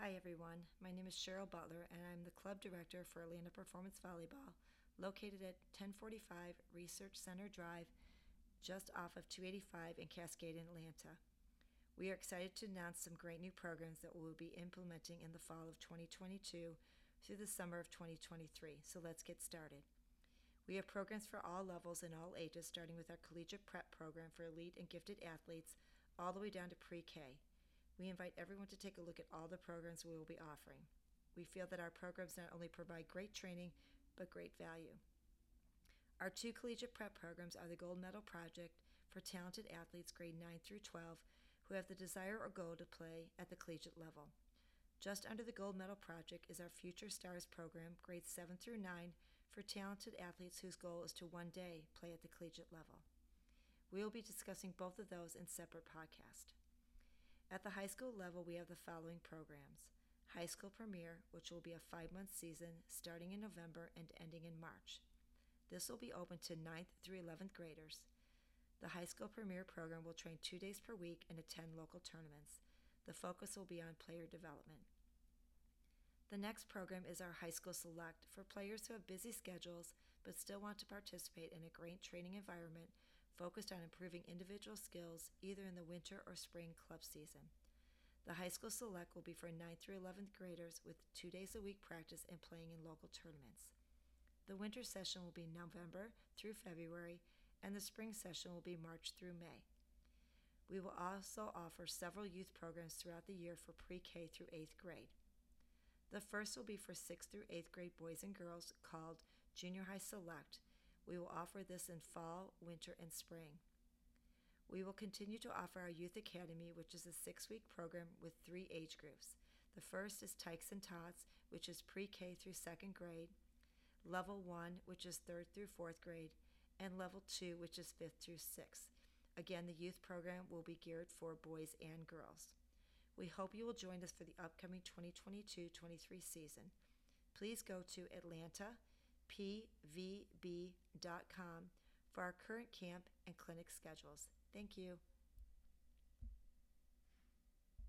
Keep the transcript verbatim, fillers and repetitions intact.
Hi everyone, my name is Cheryl Butler and I'm the Club Director for Atlanta Performance Volleyball, located at ten forty-five Research Center Drive, just off of two eighty-five in Cascade in Atlanta. We are excited to announce some great new programs that we will be implementing in the fall of twenty twenty-two through the summer of twenty twenty-three, so let's get started. We have programs for all levels and all ages, starting with our collegiate prep program for elite and gifted athletes, all the way down to pre-K. We invite everyone to take a look at all the programs we will be offering. We feel that our programs not only provide great training, but great value. Our two collegiate prep programs are the Gold Medal Project for talented athletes grade nine through twelve who have the desire or goal to play at the collegiate level. Just under the Gold Medal Project is our Future Stars program, grades seven through nine, for talented athletes whose goal is to one day play at the collegiate level. We will be discussing both of those in separate podcasts. At the high school level, we have the following programs. High School Premier, which will be a five-month season starting in November and ending in March. This will be open to ninth through eleventh graders. The High School Premier program will train two days per week and attend local tournaments. The focus will be on player development. The next program is our High School Select for players who have busy schedules but still want to participate in a great training environment focused on improving individual skills either in the winter or spring club season. The High School Select will be for ninth through eleventh graders with two days a week practice and playing in local tournaments. The winter session will be November through February, and the spring session will be March through May. We will also offer several youth programs throughout the year for pre-K through eighth grade. The first will be for sixth through eighth grade boys and girls called Junior High Select. We will offer this in fall, winter, and spring. We will continue to offer our Youth Academy, which is a six-week program with three age groups. The first is Tykes and Tots, which is pre-K through second grade, Level one, which is third through fourth grade, and Level two, which is fifth through sixth. Again, the youth program will be geared for boys and girls. We hope you will join us for the upcoming twenty twenty-two twenty-three season. Please go to atlanta p v b dot com for our current camp and clinic schedules. Thank you.